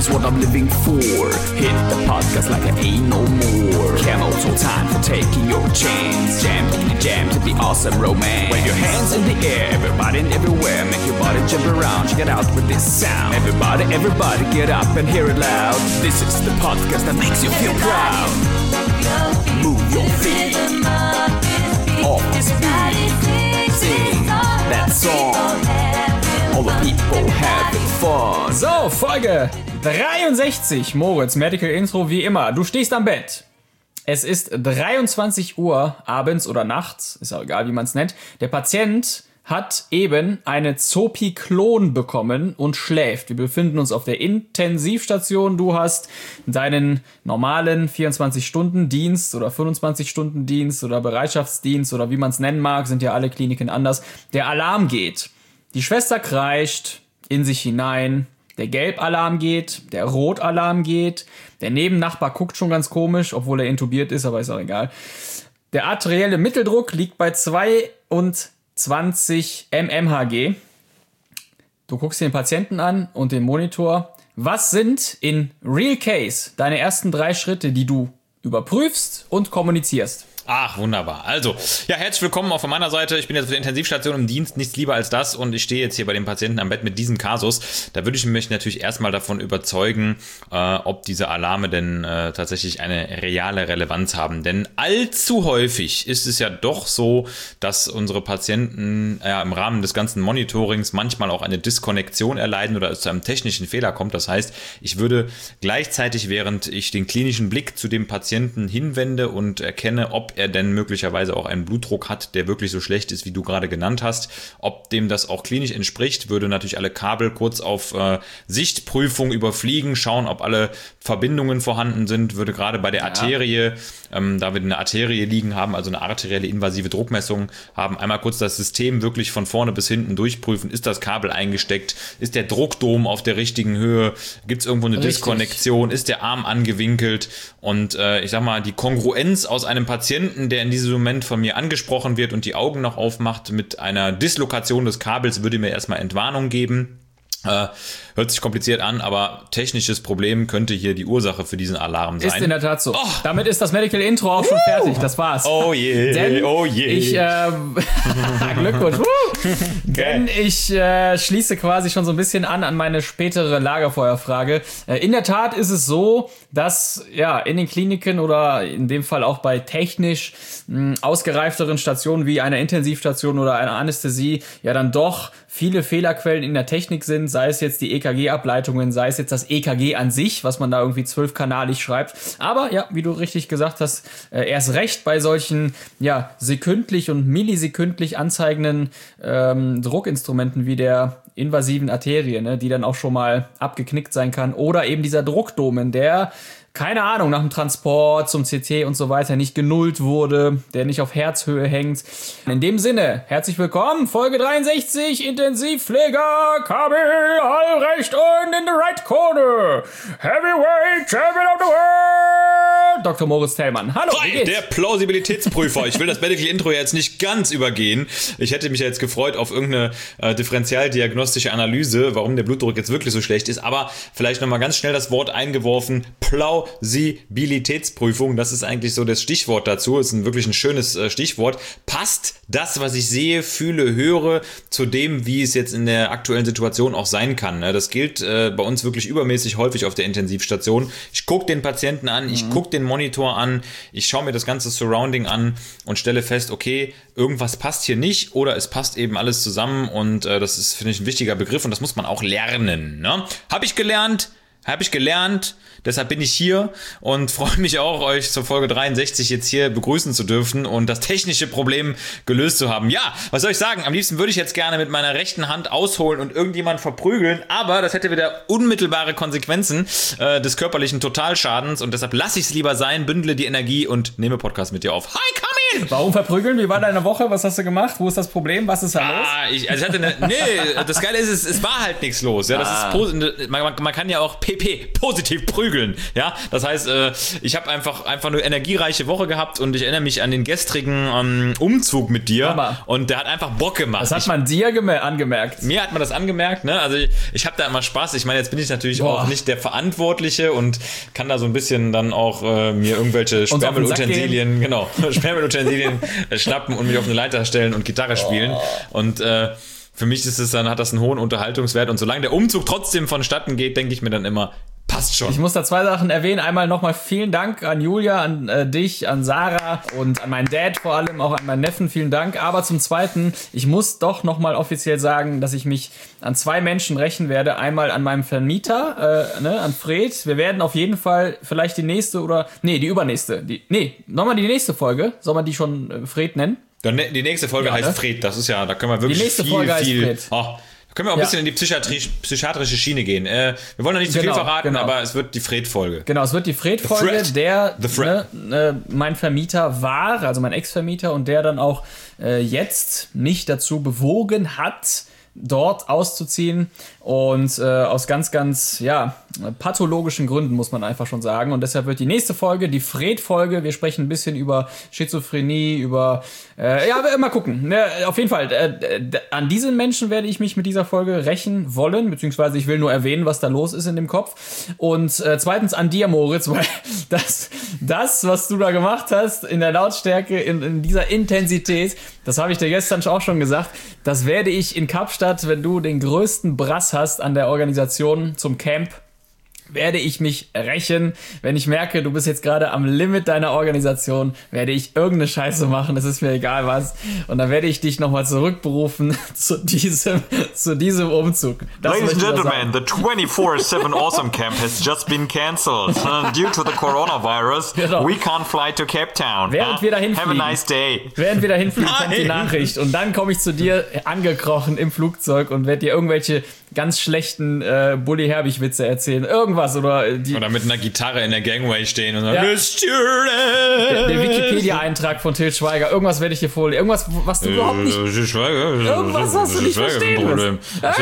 is what I'm living for. Hit the podcast like I ain't no more. Camel toe time for taking your chance. Jam in the jam to be awesome romance. Wave your hands in the air, everybody and everywhere. Make your body jump around, check it out with this sound. Everybody, everybody get up and hear it loud. This is the podcast that makes you feel proud. Move your feet off this beat. Sing that song. All the people having fun. So, Folge 63. Moritz, Medical Intro wie immer. Du stehst am Bett. Es ist 23 Uhr abends oder nachts, ist auch egal, wie man es nennt. Der Patient hat eben eine Zopiklon bekommen und schläft. Wir befinden uns auf der Intensivstation. Du hast deinen normalen 24-Stunden-Dienst oder 25-Stunden-Dienst oder Bereitschaftsdienst oder wie man es nennen mag, sind ja alle Kliniken anders. Der Alarm geht. Die Schwester kreischt in sich hinein. Der Gelbalarm geht, der Rotalarm geht. Der Nebennachbar guckt schon ganz komisch, obwohl er intubiert ist, aber ist auch egal. Der arterielle Mitteldruck liegt bei 22 mmHg. Du guckst den Patienten an und den Monitor. Was sind in Real Case deine ersten 3 Schritte, die du überprüfst und kommunizierst? Ach, wunderbar. Also, ja, herzlich willkommen auch von meiner Seite. Ich bin jetzt auf der Intensivstation im Dienst, nichts lieber als das. Und ich stehe jetzt hier bei dem Patienten am Bett mit diesem Kasus. Da würde ich mich natürlich erstmal davon überzeugen, ob diese Alarme denn tatsächlich eine reale Relevanz haben. Denn allzu häufig ist es ja doch so, dass unsere Patienten im Rahmen des ganzen Monitorings manchmal auch eine Diskonnektion erleiden oder es zu einem technischen Fehler kommt. Das heißt, ich würde gleichzeitig, während ich den klinischen Blick zu dem Patienten hinwende und erkenne, ob er denn möglicherweise auch einen Blutdruck hat, der wirklich so schlecht ist, wie du gerade genannt hast. Ob dem das auch klinisch entspricht, würde natürlich alle Kabel kurz auf Sichtprüfung überfliegen, schauen, ob alle Verbindungen vorhanden sind, würde gerade bei der Arterie, da wir eine Arterie liegen haben, also eine arterielle invasive Druckmessung haben, einmal kurz das System wirklich von vorne bis hinten durchprüfen. Ist das Kabel eingesteckt? Ist der Druckdom auf der richtigen Höhe? Gibt es irgendwo eine Diskonnektion? Ist der Arm angewinkelt? Und ich sag mal, die Kongruenz aus einem Patienten, der in diesem Moment von mir angesprochen wird und die Augen noch aufmacht mit einer Dislokation des Kabels, würde mir erstmal Entwarnung geben. Hört sich kompliziert an, aber technisches Problem könnte hier die Ursache für diesen Alarm sein. Ist in der Tat so. Oh. Damit ist das Medical Intro auch schon fertig. Das war's. Oh je, Denn oh je. Ich, Glückwunsch. Denn ich schließe quasi schon so ein bisschen an meine spätere Lagerfeuerfrage. In der Tat ist es so, dass ja in den Kliniken oder in dem Fall auch bei technisch ausgereifteren Stationen wie einer Intensivstation oder einer Anästhesie ja dann doch viele Fehlerquellen in der Technik sind, sei es jetzt die EKG-Ableitungen, sei es jetzt das EKG an sich, was man da irgendwie 12-kanalig schreibt. Aber ja, wie du richtig gesagt hast, erst recht bei solchen ja sekündlich und millisekündlich anzeigenden Druckinstrumenten wie der invasiven Arterie, ne, die dann auch schon mal abgeknickt sein kann, oder eben dieser Druckdomen, der keine Ahnung, nach dem Transport zum CT und so weiter nicht genullt wurde, der nicht auf Herzhöhe hängt. In dem Sinne, herzlich willkommen, Folge 63, Intensivpfleger, Kabel, all recht und in the right corner, Heavyweight Champion of the World, Dr. Moritz Thälmann. Hallo, wie geht's? Der Plausibilitätsprüfer. Ich will das Medical Intro jetzt nicht ganz übergehen. Ich hätte mich ja jetzt gefreut auf irgendeine differentialdiagnostische Analyse, warum der Blutdruck jetzt wirklich so schlecht ist, aber vielleicht nochmal ganz schnell das Wort eingeworfen, Plausibilitätsprüfung, das ist eigentlich so das Stichwort dazu, ist wirklich ein schönes Stichwort. Passt das, was ich sehe, fühle, höre, zu dem, wie es jetzt in der aktuellen Situation auch sein kann? Das gilt bei uns wirklich übermäßig häufig auf der Intensivstation. Ich gucke den Patienten an, ich gucke den Monitor an, ich schaue mir das ganze Surrounding an und stelle fest, okay, irgendwas passt hier nicht oder es passt eben alles zusammen und das ist, finde ich, ein wichtiger Begriff und das muss man auch lernen. Ne? Habe ich gelernt, deshalb bin ich hier und freue mich auch, euch zur Folge 63 jetzt hier begrüßen zu dürfen und das technische Problem gelöst zu haben. Ja, was soll ich sagen? Am liebsten würde ich jetzt gerne mit meiner rechten Hand ausholen und irgendjemand verprügeln, aber das hätte wieder unmittelbare Konsequenzen des körperlichen Totalschadens und deshalb lasse ich es lieber sein, bündle die Energie und nehme Podcast mit dir auf. Hi, Kami! Warum verprügeln? Wie war deine Woche? Was hast du gemacht? Wo ist das Problem? Was ist da los? Ich hatte das Geile ist, es war halt nichts los. Ja, das ist man kann ja auch positiv prügeln. Ja, das heißt, ich habe einfach eine energiereiche Woche gehabt und ich erinnere mich an den gestrigen Umzug mit dir. Aber und der hat einfach Bock gemacht. Das hat man dir angemerkt. Mir hat man das angemerkt, ne? Also ich habe da immer Spaß. Ich meine, jetzt bin ich natürlich auch nicht der Verantwortliche und kann da so ein bisschen dann auch mir irgendwelche Sperrmüllutensilien, schnappen und mich auf eine Leiter stellen und Gitarre spielen. Und für mich ist es dann, hat das einen hohen Unterhaltungswert. Und solange der Umzug trotzdem vonstatten geht, denke ich mir dann immer, passt schon. Ich muss da 2 Sachen erwähnen. Einmal nochmal vielen Dank an Julia, an dich, an Sarah und an meinen Dad vor allem, auch an meinen Neffen. Vielen Dank. Aber zum Zweiten, ich muss doch nochmal offiziell sagen, dass ich mich an 2 Menschen rächen werde. Einmal an meinem Vermieter, an Fred. Wir werden auf jeden Fall vielleicht die nächste die übernächste. Nochmal die nächste Folge. Soll man die schon Fred nennen? Die nächste Folge heißt Fred. Das ist ja, da können wir wirklich die nächste Folge heißt Fred. Können wir auch ein bisschen in die psychiatrische Schiene gehen. Wir wollen noch nicht zu viel verraten, aber es wird die Fred-Folge. Genau, es wird die Fred-Folge, der mein Vermieter war, also mein Ex-Vermieter, und der dann auch jetzt mich dazu bewogen hat, dort auszuziehen und aus ganz, ganz, pathologischen Gründen, muss man einfach schon sagen. Und deshalb wird die nächste Folge, die Fred-Folge, wir sprechen ein bisschen über Schizophrenie, über, mal gucken. Auf jeden Fall, an diesen Menschen werde ich mich mit dieser Folge rächen wollen, beziehungsweise ich will nur erwähnen, was da los ist in dem Kopf. Und zweitens an dir, Moritz, weil das, was du da gemacht hast, in der Lautstärke, in dieser Intensität, das habe ich dir gestern auch schon gesagt, das werde ich in Kapstadt, wenn du den größten Brass hast an der Organisation zum Camp, werde ich mich rächen. Wenn ich merke, du bist jetzt gerade am Limit deiner Organisation, werde ich irgendeine Scheiße machen, das ist mir egal was. Und dann werde ich dich nochmal zurückberufen zu diesem Umzug. Ladies and gentlemen, the 24/7 Awesome Camp has just been cancelled. Due to the coronavirus, we can't fly to Cape Town. Während wir dahin fliegen, have a nice day. Während wir dahin fliegen, kommt die Nachricht. Und dann komme ich zu dir angekrochen im Flugzeug und werde dir irgendwelche ganz schlechten Bully-Herbig-Witze erzählen. Irgendwas. Oder mit einer Gitarre in der Gangway stehen und sagen, der Wikipedia-Eintrag von Til Schweiger. Irgendwas werde ich dir vorlesen. Irgendwas, was du überhaupt nicht... Irgendwas, was du nicht verstehen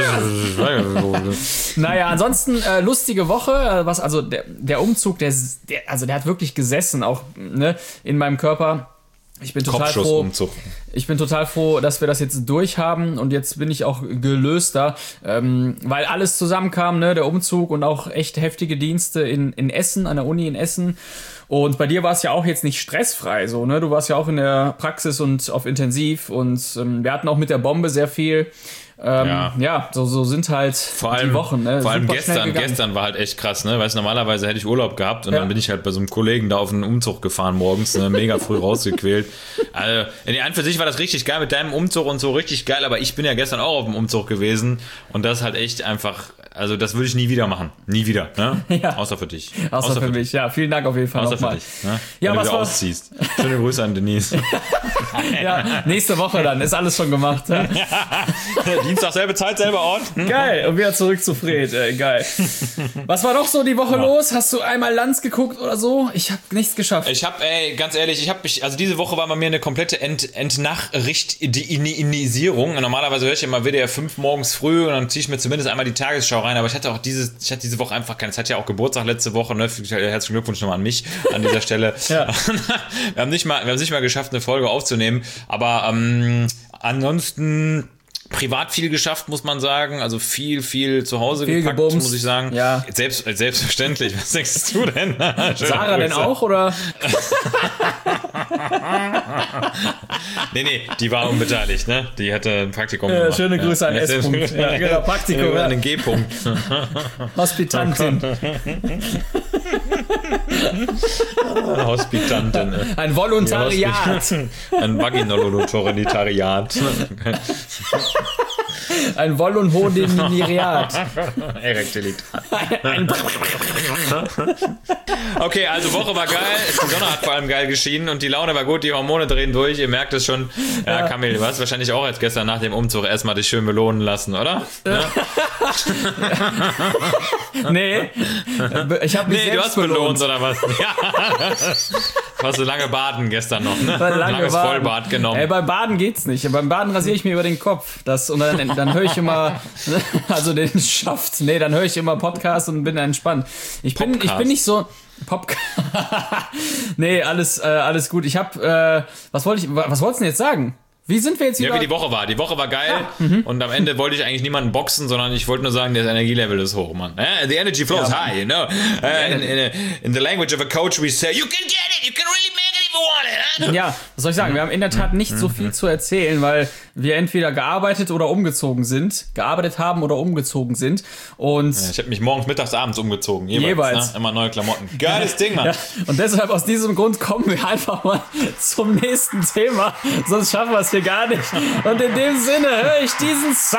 wirst. Naja, ansonsten lustige Woche. Der Umzug, der hat wirklich gesessen, auch in meinem Körper. Ich bin total froh, dass wir das jetzt durch haben und jetzt bin ich auch gelöster, weil alles zusammenkam, der Umzug und auch echt heftige Dienste in Essen, an der Uni in Essen. Und bei dir war es ja auch jetzt nicht stressfrei, so, du warst ja auch in der Praxis und auf Intensiv und wir hatten auch mit der Bombe sehr viel. So sind halt die Wochen. Vor allem gestern war halt echt krass, Weißt du, normalerweise hätte ich Urlaub gehabt und dann bin ich halt bei so einem Kollegen da auf einen Umzug gefahren morgens, mega früh rausgequält. Also, an für sich war das richtig geil mit deinem Umzug und so, richtig geil, aber ich bin ja gestern auch auf dem Umzug gewesen und das ist halt echt einfach, also das würde ich nie wieder machen. Nie wieder, Ja. Außer für dich. Außer für mich, ja. Vielen Dank auf jeden Fall nochmal. Wenn du wieder ausziehst. Schöne Grüße an Denise. Ja, nächste Woche dann, ist alles schon gemacht. Dienstag selbe Zeit, selber Ort. Geil, und wieder zurück zu Fred. Geil. Was war noch so die Woche los? Hast du einmal Lanz geguckt oder so? Ich habe nichts geschafft. Ganz ehrlich, also diese Woche war bei mir eine komplette Entnachrichtinisierung. Normalerweise höre ich immer WDR 5 morgens früh und dann ziehe ich mir zumindest einmal die Tagesschau rein, aber ich hatte diese Woche einfach keine. Es hat ja auch Geburtstag letzte Woche, Herzlichen Glückwunsch nochmal an mich an dieser Stelle. Ja. Wir haben nicht mal geschafft, eine Folge aufzunehmen, aber ansonsten privat viel geschafft, muss man sagen. Also viel zu Hause gepackt, gebumst, muss ich sagen. Ja. Selbstverständlich. Was denkst du denn? Sarah denn auch, oder? Nee, die war unbeteiligt, Die hatte ein Praktikum gemacht. Schöne Grüße an S-Punkt. Ja, genau, Praktikum. An den G-Punkt. Hospitantin. Hospitantin. Ein Volontariat. Ein Vaginolotariat. Ein Volonhodeminiat. Erektilitat. Okay, also Woche war geil. Die Sonne hat vor allem geil geschienen und die Laune war gut. Die Hormone drehen durch. Ihr merkt es schon. Ja, Kamil, du hast wahrscheinlich auch jetzt gestern nach dem Umzug erstmal dich schön belohnen lassen, oder? Ja? Nee. Ich habe mich selbst du hast belohnt oder was? Ja. Warst du lange baden gestern noch, ne? Langes Vollbad genommen. Beim Baden geht's nicht. Beim Baden rasiere ich mir über den Kopf. Und dann höre ich immer, also den Schaft. Nee, dann höre ich immer Podcast und bin entspannt. Ich bin nicht so... Nee, alles gut. Ich habe, was wolltest du denn jetzt sagen? Wie sind wir jetzt hier? Ja, wie die Woche war. Die Woche war geil und am Ende wollte ich eigentlich niemanden boxen, sondern ich wollte nur sagen, das Energielevel ist hoch, Mann. The energy flow is high, you know. In the language of a coach we say, you can get it, you can really make it if you want it. Ja, was soll ich sagen? Wir haben in der Tat nicht so viel zu erzählen, weil wir entweder gearbeitet haben oder umgezogen sind. Und ich habe mich morgens, mittags, abends umgezogen. Jeweils. Ne? Immer neue Klamotten. Geiles Ding, Mann. Ja, und deshalb aus diesem Grund kommen wir einfach mal zum nächsten Thema. Sonst schaffen wir es hier gar nicht. Und in dem Sinne höre ich diesen Sound.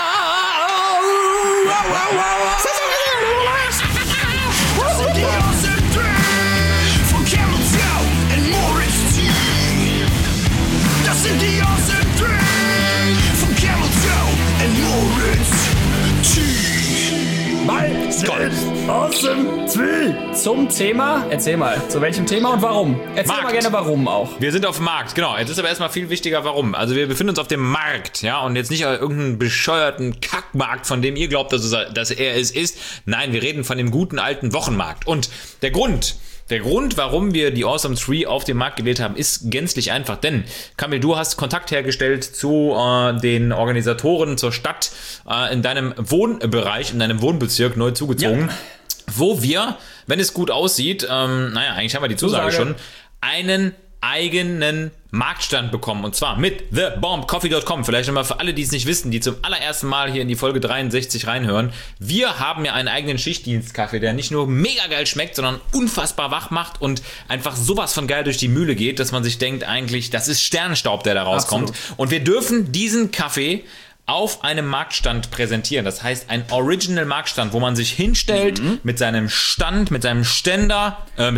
Awesome Tree. Zum Thema, erzähl mal, zu welchem Thema und warum? Erzähl mal gerne warum auch. Wir sind auf dem Markt, genau. Jetzt ist aber erstmal viel wichtiger, warum. Also wir befinden uns auf dem Markt, ja, und jetzt nicht irgendeinen bescheuerten Kackmarkt, von dem ihr glaubt, dass er es ist. Nein, wir reden von dem guten alten Wochenmarkt. Und der Grund, warum wir die Awesome Tree auf den Markt gewählt haben, ist gänzlich einfach. Denn, Kamil, du hast Kontakt hergestellt zu den Organisatoren zur Stadt in deinem Wohnbereich, in deinem Wohnbezirk neu zugezogen, wo wir, wenn es gut aussieht, eigentlich haben wir die Zusage schon, einen eigenen Marktstand bekommen, und zwar mit thebombcoffee.com. Vielleicht nochmal für alle, die es nicht wissen, die zum allerersten Mal hier in die Folge 63 reinhören. Wir haben ja einen eigenen Schichtdienstkaffee, der nicht nur mega geil schmeckt, sondern unfassbar wach macht und einfach sowas von geil durch die Mühle geht, dass man sich denkt eigentlich, das ist Sternenstaub, der da rauskommt. Absolut. Und wir dürfen diesen Kaffee auf einem Marktstand präsentieren. Das heißt, ein Original-Marktstand, wo man sich hinstellt mit seinem Stand, mit seinem Stand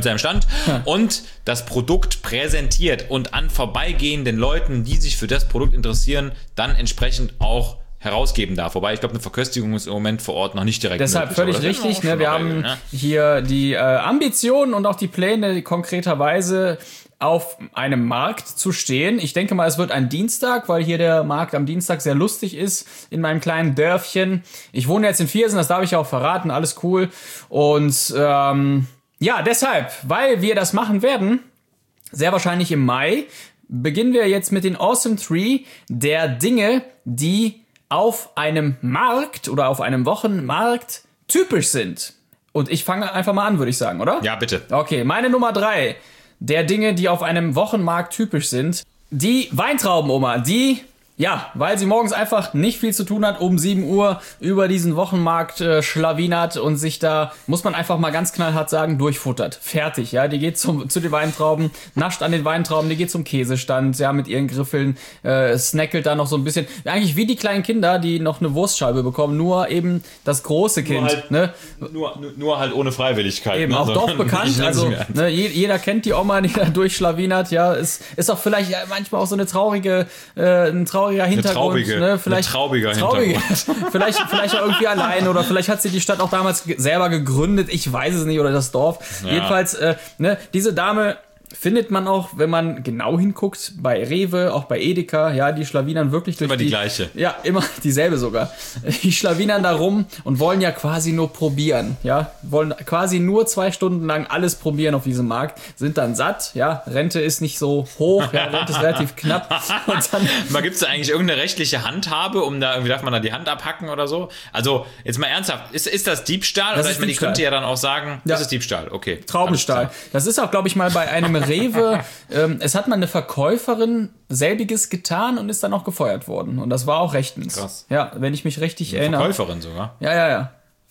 und das Produkt präsentiert und an vorbeigehenden Leuten, die sich für das Produkt interessieren, dann entsprechend auch herausgeben darf. Wobei, ich glaube, eine Verköstigung ist im Moment vor Ort noch nicht direkt deshalb möglich. Völlig richtig. Ne? Wir haben hier die Ambitionen und auch die Pläne konkreterweise auf einem Markt zu stehen. Ich denke mal, es wird ein Dienstag, weil hier der Markt am Dienstag sehr lustig ist in meinem kleinen Dörfchen. Ich wohne jetzt in Viersen, das darf ich auch verraten, alles cool. Und deshalb, weil wir das machen werden, sehr wahrscheinlich im Mai, beginnen wir jetzt mit den Awesome Tree der Dinge, die auf einem Markt oder auf einem Wochenmarkt typisch sind. Und ich fange einfach mal an, würde ich sagen, oder? Ja, bitte. Okay, meine Nummer 3 der Dinge, die auf einem Wochenmarkt typisch sind. Die Weintraubenoma, weil sie morgens einfach nicht viel zu tun hat, um 7 Uhr über diesen Wochenmarkt schlawinert und sich da, muss man einfach mal ganz knallhart sagen, durchfuttert. Fertig, ja. Die geht zu den Weintrauben, nascht an den Weintrauben, die geht zum Käsestand, ja, mit ihren Griffeln, snackelt da noch so ein bisschen. Eigentlich wie die kleinen Kinder, die noch eine Wurstscheibe bekommen, nur eben das große Kind. Nur halt ohne Freiwilligkeit. Eben, auch doch bekannt. Also jeder kennt die Oma, die da durchschlawinert, ja. Ist auch vielleicht manchmal auch so ein trauriger Hintergrund, vielleicht traubiger Hintergrund. vielleicht auch irgendwie allein oder vielleicht hat sie die Stadt auch damals selber gegründet, ich weiß es nicht, oder das Dorf. Ja. Jedenfalls, diese Dame findet man auch, wenn man genau hinguckt, bei Rewe, auch bei Edeka, ja, die schlawinern wirklich durch immer die gleiche. Ja, immer dieselbe sogar. Die schlawinern da rum und wollen ja quasi nur probieren, ja, wollen quasi nur 2 Stunden lang alles probieren auf diesem Markt, sind dann satt, ja, Rente ist nicht so hoch, ja, Rente ist relativ knapp. Und dann gibt es da eigentlich irgendeine rechtliche Handhabe, um da irgendwie, darf man da die Hand abhacken oder so? Also, jetzt mal ernsthaft, ist das Diebstahl? Das oder ich meine, die könnte ja dann auch sagen, das ist Diebstahl, okay. Traubenstahl. Das ist auch, glaube ich, mal bei einem Rewe, es hat mal eine Verkäuferin selbiges getan und ist dann auch gefeuert worden. Und das war auch rechtens. Krass. Ja, wenn ich mich richtig erinnere. Verkäuferin sogar? Ja.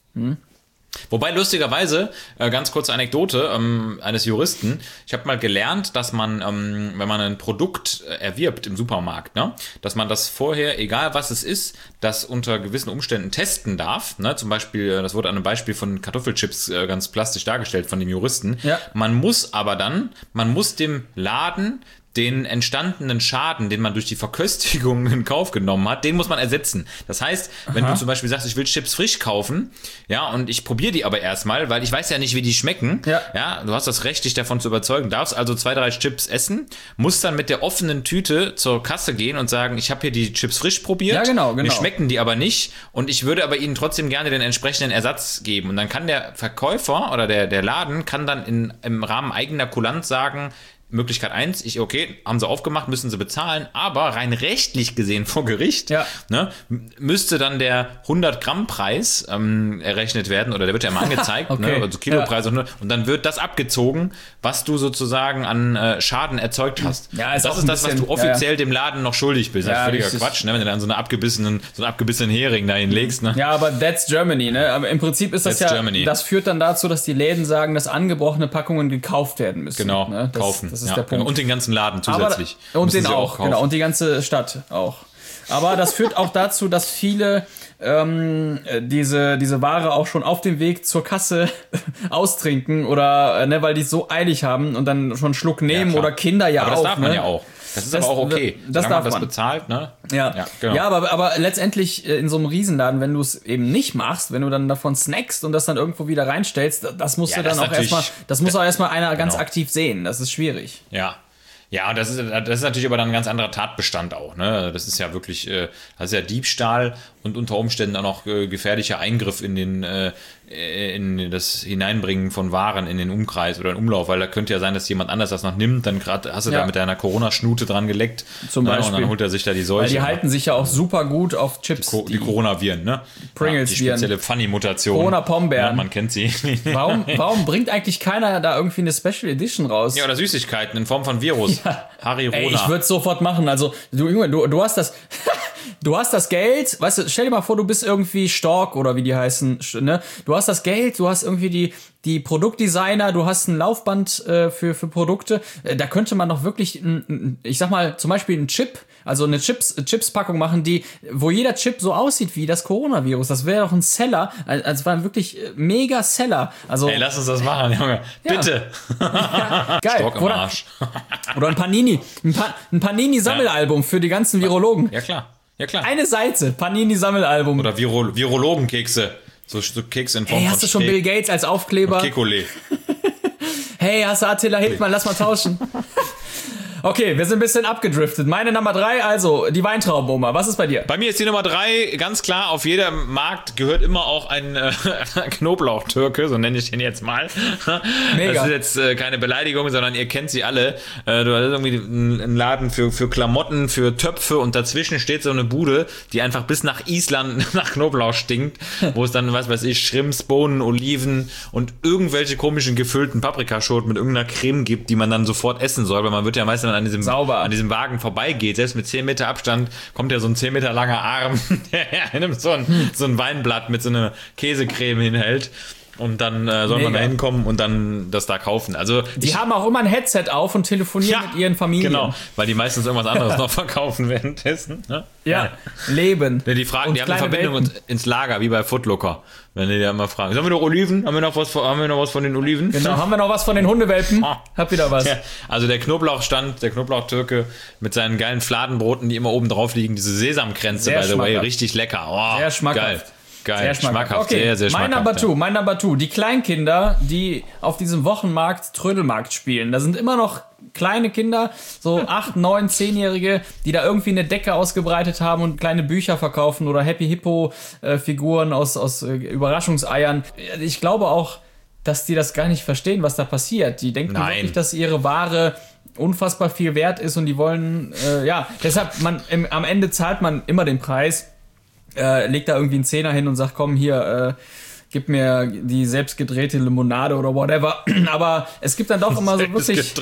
Wobei, lustigerweise, ganz kurze Anekdote eines Juristen, ich habe mal gelernt, dass man, wenn man ein Produkt erwirbt im Supermarkt, ne, dass man das vorher, egal was es ist, das unter gewissen Umständen testen darf. Ne? Zum Beispiel, das wurde an einem Beispiel von Kartoffelchips ganz plastisch dargestellt von dem Juristen. Ja. Man muss dem Laden den entstandenen Schaden, den man durch die Verköstigung in Kauf genommen hat, den muss man ersetzen. Das heißt, wenn du zum Beispiel sagst, ich will Chips frisch kaufen, ja, und ich probiere die aber erstmal, weil ich weiß ja nicht, wie die schmecken, ja, du hast das Recht, dich davon zu überzeugen, darfst also 2, 3 Chips essen, musst dann mit der offenen Tüte zur Kasse gehen und sagen, ich habe hier die Chips frisch probiert, ja, genau. mir schmecken die aber nicht und ich würde aber ihnen trotzdem gerne den entsprechenden Ersatz geben. Und dann kann der Verkäufer oder der Laden kann dann im Rahmen eigener Kulanz sagen, Möglichkeit 1, haben sie aufgemacht, müssen sie bezahlen, aber rein rechtlich gesehen vor Gericht müsste dann der 100-Gramm-Preis errechnet werden, oder der wird ja immer angezeigt, also Kilopreis, und dann wird das abgezogen, was du sozusagen an Schaden erzeugt hast. Ja, das ist das, was du offiziell dem Laden noch schuldig bist. Das ist völliger Quatsch, ne? Wenn du dann so einen abgebissenen Hering da hinlegst. Ne? Ja, aber that's Germany, ne? Aber im Prinzip ist das Germany. Das führt dann dazu, dass die Läden sagen, dass angebrochene Packungen gekauft werden müssen. Genau, ne? kaufen. Das ist der Punkt. Und den ganzen Laden zusätzlich. Und den auch, genau. Und die ganze Stadt auch. Aber das führt auch dazu, dass viele diese Ware auch schon auf dem Weg zur Kasse austrinken oder weil die es so eilig haben und dann schon einen Schluck nehmen oder Kinder aber das darf man ja auch. Das ist aber auch okay. Das darf man man. bezahlt, ne? Ja, genau. Ja, aber letztendlich in so einem Riesenladen, wenn du es eben nicht machst, wenn du dann davon snackst und das dann irgendwo wieder reinstellst, das musst du dann auch erstmal, das muss auch erstmal einer ganz aktiv sehen. Das ist schwierig. Ja. Ja, und das ist natürlich aber dann ein ganz anderer Tatbestand auch, ne? Das ist ja wirklich, das ist ja Diebstahl und unter Umständen auch noch gefährlicher Eingriff in das Hineinbringen von Waren in den Umkreis oder in Umlauf, weil da könnte ja sein, dass jemand anders das noch nimmt, dann gerade hast du da mit deiner Corona-Schnute dran geleckt. Zum Beispiel. Und dann holt er sich da die Seuche. Weil die halten sich ja auch super gut auf Chips. Die Coronaviren, ne? Pringles-Viren. Die spezielle Funny-Mutation. Corona-Pombeeren. Ja, man kennt sie. Warum bringt eigentlich keiner da irgendwie eine Special Edition raus? Ja, oder Süßigkeiten in Form von Virus. Ja. Harry Rona. Ich würde es sofort machen. Also, du hast das... Du hast das Geld, weißt du, stell dir mal vor, du bist irgendwie Stork oder wie die heißen, ne? Du hast das Geld, du hast irgendwie die Produktdesigner, du hast ein Laufband für Produkte. Da könnte man doch wirklich, ich sag mal, zum Beispiel einen Chip, also eine Chips-Packung machen, wo jeder Chip so aussieht wie das Coronavirus. Das wäre doch ein Seller, also war ein wirklich mega Seller. Also, hey, lass uns das machen, Junge. Bitte. Ja, geil. Stork im Arsch. Oder ein Panini-Sammelalbum für die ganzen Virologen. Ja, klar. Ja, klar. Eine Seite, Panini-Sammelalbum. Oder Virologenkekse. So Kekse in Form von hast du schon Bill Gates als Aufkleber? Kekole. Hey, hast du Attila Hildmann? Lass mal tauschen. Okay, wir sind ein bisschen abgedriftet. Meine Nummer 3, also die Weintraubenoma. Was ist bei dir? Bei mir ist die Nummer 3 ganz klar. Auf jedem Markt gehört immer auch ein Knoblauchtürke, so nenne ich den jetzt mal. Mega. Das ist jetzt keine Beleidigung, sondern ihr kennt sie alle. Du hast irgendwie einen Laden für Klamotten, für Töpfe und dazwischen steht so eine Bude, die einfach bis nach Island nach Knoblauch stinkt, wo es dann, was weiß ich, Shrimps, Bohnen, Oliven und irgendwelche komischen gefüllten Paprikaschoten mit irgendeiner Creme gibt, die man dann sofort essen soll, weil man wird ja meistens an diesem Wagen vorbeigeht, selbst mit 10 Meter Abstand kommt ja so ein 10 Meter langer Arm, der einem so ein Weinblatt mit so einer Käsecreme hinhält. Und dann soll man da hinkommen und dann das da kaufen. Also die haben auch immer ein Headset auf und telefonieren mit ihren Familien. Genau, weil die meistens irgendwas anderes noch verkaufen währenddessen. Ne? Ja, Leben. Ja, die fragen, die haben eine Verbindung ins Lager, wie bei Footlooker. Wenn die da mal fragen, haben wir noch Oliven? Haben wir noch was von den Oliven? Genau, haben wir noch was von den Hundewelpen? Hab wieder was. Ja, also der Knoblauchstand, der Knoblauchtürke mit seinen geilen Fladenbroten, die immer oben drauf liegen, diese Sesamkränze, by the way, richtig lecker. Oh, sehr schmackhaft. Geil, schmackhaft, okay. Sehr schmackhaft. Mein Number two, die Kleinkinder, die auf diesem Wochenmarkt Trödelmarkt spielen. Da sind immer noch kleine Kinder, so 8, 9, 10-Jährige, die da irgendwie eine Decke ausgebreitet haben und kleine Bücher verkaufen oder Happy Hippo Figuren aus Überraschungseiern. Ich glaube auch, dass die das gar nicht verstehen, was da passiert. Die denken wirklich, dass ihre Ware unfassbar viel wert ist und die wollen, deshalb, am Ende zahlt man immer den Preis. Legt da irgendwie einen Zehner hin und sagt, komm hier, gib mir die selbstgedrehte Limonade oder whatever. Aber es gibt dann doch immer so wirklich...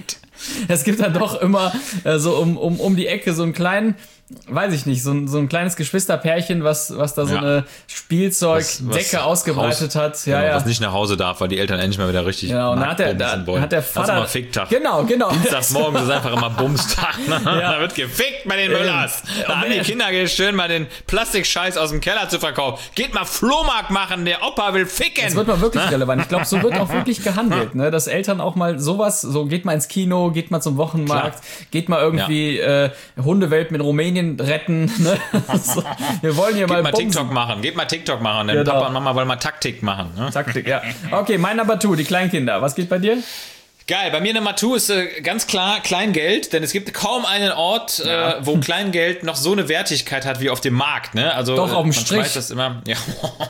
Es gibt dann doch immer so um die Ecke so einen kleinen, weiß ich nicht, so ein kleines Geschwisterpärchen, was da so eine Spielzeugdecke ausgebreitet hat. Ja, was nicht nach Hause darf, weil die Eltern endlich mal wieder richtig und da hat der Vater... Das ist immer Ficktag. Genau. Dienstagsmorgen ist einfach immer Bumstag. Ne? Ja. Da wird gefickt bei den Müllers. Da haben die Kinder schön mal den Plastikscheiß aus dem Keller zu verkaufen. Geht mal Flohmarkt machen, der Opa will ficken. Das wird mal wirklich relevant. Ich glaube, so wird auch wirklich gehandelt, ne? Dass Eltern auch mal sowas, so geht mal ins Kino, Euro, geht mal zum Wochenmarkt, geht mal irgendwie Hundewelt mit Rumänien retten. Ne? So, wir wollen hier mal TikTok machen. Geht mal TikTok machen. Denn Papa und Mama wollen mal Taktik machen. Ne? Taktik, ja. Okay, mein Number 2, die Kleinkinder. Was geht bei dir? Geil, bei mir Nummer 2 ist ganz klar Kleingeld, denn es gibt kaum einen Ort, wo Kleingeld noch so eine Wertigkeit hat wie auf dem Markt. Ne? Also, doch, auf dem Strich. Weiß das immer. Ja.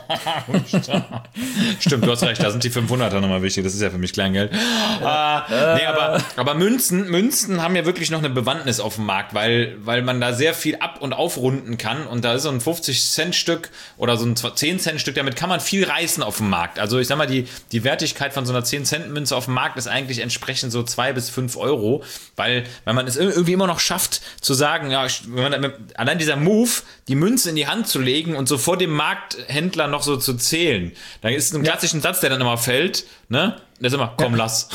Stimmt, du hast recht, da sind die 500er nochmal wichtig, das ist ja für mich Kleingeld. Nee, aber Münzen haben ja wirklich noch eine Bewandtnis auf dem Markt, weil man da sehr viel ab- und aufrunden kann und da ist so ein 50-Cent-Stück oder so ein 10-Cent-Stück, damit kann man viel reißen auf dem Markt. Also ich sag mal, die Wertigkeit von so einer 10-Cent-Münze auf dem Markt ist eigentlich entsprechend so 2 bis 5 Euro, weil man es irgendwie immer noch schafft zu sagen, ja, allein dieser Move, die Münze in die Hand zu legen und so vor dem Markthändler noch so zu zählen, da ist ein klassischen Satz, der dann immer fällt, ne? Der ist immer, komm, lass.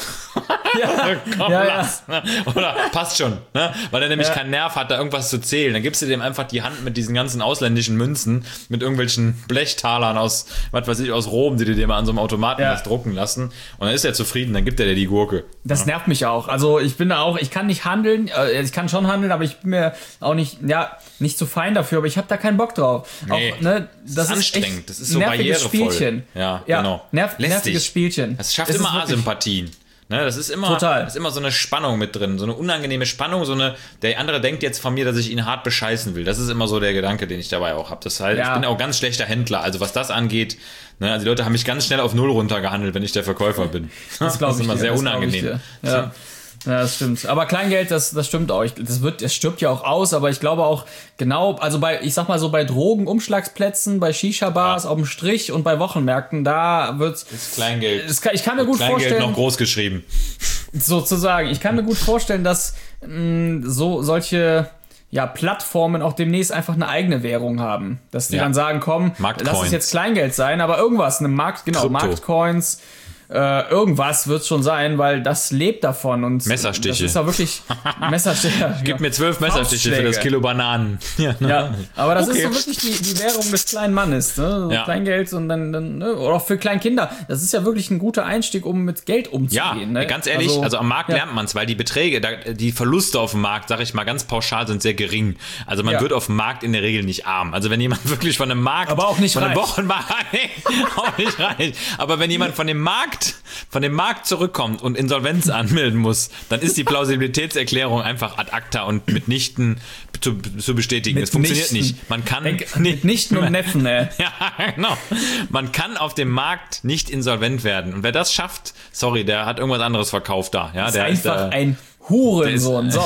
Lass. Oder passt schon, ne? Weil er nämlich keinen Nerv hat, da irgendwas zu zählen. Dann gibst du dem einfach die Hand mit diesen ganzen ausländischen Münzen, mit irgendwelchen Blechtalern aus, was weiß ich, aus Rom, die dir mal an so einem Automaten was drucken lassen. Und dann ist er zufrieden, dann gibt er dir die Gurke. Das nervt mich auch. Also ich kann nicht handeln, ich kann schon handeln, aber ich bin mir auch nicht so fein dafür, aber ich habe da keinen Bock drauf. Nee, auch, ne, das ist anstrengend, das ist so nerviges barrierevoll. Spielchen. Ja, genau. Nerviges Spielchen. Das schafft immer Asympathien. Ne, das ist immer so eine Spannung mit drin, so eine unangenehme Spannung, der andere denkt jetzt von mir, dass ich ihn hart bescheißen will. Das ist immer so der Gedanke, den ich dabei auch habe. Das heißt, ich bin auch ganz schlechter Händler, also was das angeht, ne, also die Leute haben mich ganz schnell auf 0 runtergehandelt, wenn ich der Verkäufer bin. Das ist immer sehr unangenehm. Ja, das stimmt. Aber Kleingeld, das stimmt auch. Das stirbt ja auch aus, aber ich glaube auch genau, also ich sag mal so bei Drogenumschlagsplätzen, bei Shisha-Bars auf dem Strich und bei Wochenmärkten, da wird's. Ist Kleingeld. Ich kann mir gut vorstellen. Kleingeld noch groß geschrieben. Sozusagen. Ich kann mir gut vorstellen, dass solche Plattformen auch demnächst einfach eine eigene Währung haben. Dass die dann sagen, komm, lass es jetzt Kleingeld sein, aber irgendwas, Marktcoins, irgendwas wird es schon sein, weil das lebt davon. Und Messerstiche. Das ist ja wirklich Messerstiche. Gib mir 12 Messerstiche für das Kilo Bananen. Ja, aber das ist so wirklich die Währung des kleinen Mannes. Ne? So Kleingeld und dann ne? Oder auch für Kleinkinder. Das ist ja wirklich ein guter Einstieg, um mit Geld umzugehen. Ja, ne? Ganz ehrlich, also am Markt lernt man es, weil die Beträge, die Verluste auf dem Markt, sage ich mal ganz pauschal, sind sehr gering. Also man wird auf dem Markt in der Regel nicht arm. Also wenn jemand wirklich von einem Markt... Aber auch nicht reich. Auch nicht reich. Aber wenn jemand von dem Markt zurückkommt und Insolvenz anmelden muss, dann ist die Plausibilitätserklärung einfach ad acta und mitnichten zu bestätigen. Es funktioniert nicht. Man kann mitnichten und Neffen, Ja, genau. Man kann auf dem Markt nicht insolvent werden. Und wer das schafft, sorry, der hat irgendwas anderes verkauft da. Ja, der ist einfach ein Hurensohn. So.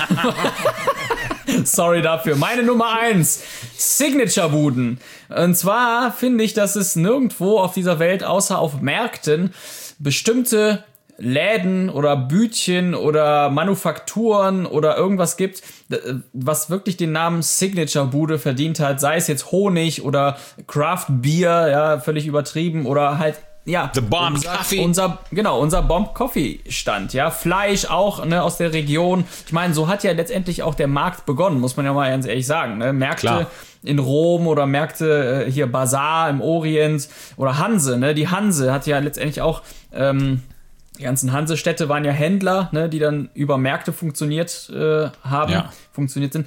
Sorry dafür. Meine Nummer 1. Signature-Buden. Und zwar finde ich, dass es nirgendwo auf dieser Welt, außer auf Märkten, bestimmte Läden oder Bütchen oder Manufakturen oder irgendwas gibt, was wirklich den Namen Signature-Bude verdient hat. Sei es jetzt Honig oder Craft Beer, ja, völlig übertrieben, oder halt The Bomb Coffee. Unser Bomb Coffee Stand, ja. Fleisch auch, ne, aus der Region. Ich meine, so hat ja letztendlich auch der Markt begonnen, muss man ja mal ganz ehrlich sagen, ne? Märkte in Rom oder Märkte hier Bazar im Orient oder Hanse, ne? Die Hanse hat ja letztendlich auch, die ganzen Hansestädte waren ja Händler, ne, die dann über Märkte funktioniert sind.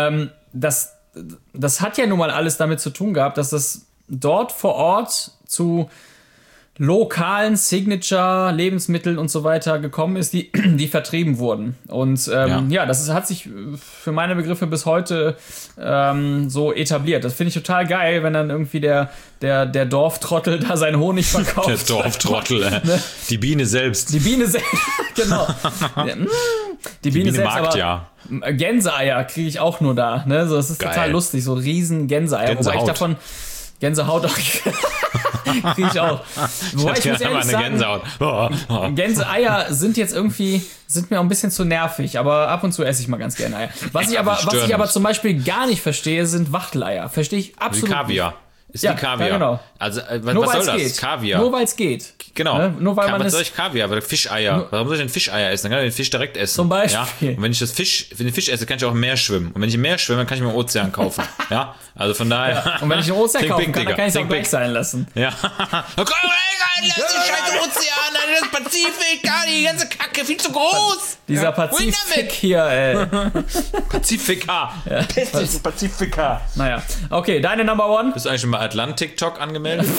Das hat ja nun mal alles damit zu tun gehabt, dass das dort vor Ort zu lokalen Signature-Lebensmitteln und so weiter gekommen ist, die vertrieben wurden. Und das hat sich für meine Begriffe bis heute so etabliert. Das finde ich total geil, wenn dann irgendwie der Dorftrottel da seinen Honig verkauft. Der Dorftrottel, ne? Die Biene selbst. Genau. Die Biene selbst, mag aber Gänseeier kriege ich auch nur da. Ne? So, das ist total lustig, so riesen Gänseeier. Wobei ich davon... Gänsehaut kriege ich auch. Wobei ich muss ehrlich sagen, Gänseeier sind mir auch ein bisschen zu nervig, aber ab und zu esse ich mal ganz gerne Eier. Was ich aber zum Beispiel gar nicht verstehe, sind Wachteleier. Verstehe ich absolut nicht. Kaviar. Ist wie Kaviar. Ja, genau. Also, was soll das? Geht. Kaviar. Nur weil es geht. Genau. Ne? Nur weil was soll ich Kaviar? Aber Fischeier. Warum soll ich denn Fischeier essen? Dann kann ich den Fisch direkt essen. Zum Beispiel. Ja? Und wenn ich den Fisch esse, kann ich auch im Meer schwimmen. Und wenn ich im Meer schwimme, dann kann ich mir einen Ozean kaufen. Ja? Also von daher. Ja. Und wenn ich einen Ozean kaufen kann, dann kann ich es auch gleich sein lassen. Ja. lass den scheiß Ozean, das Pazifik, die ganze Kacke, viel zu groß. Dieser Pazifik hier, ey. Pazifika. Ja. Pazifika. Naja, okay, deine Number One? Bist du eigentlich schon bei Atlantik-Talk angemeldet?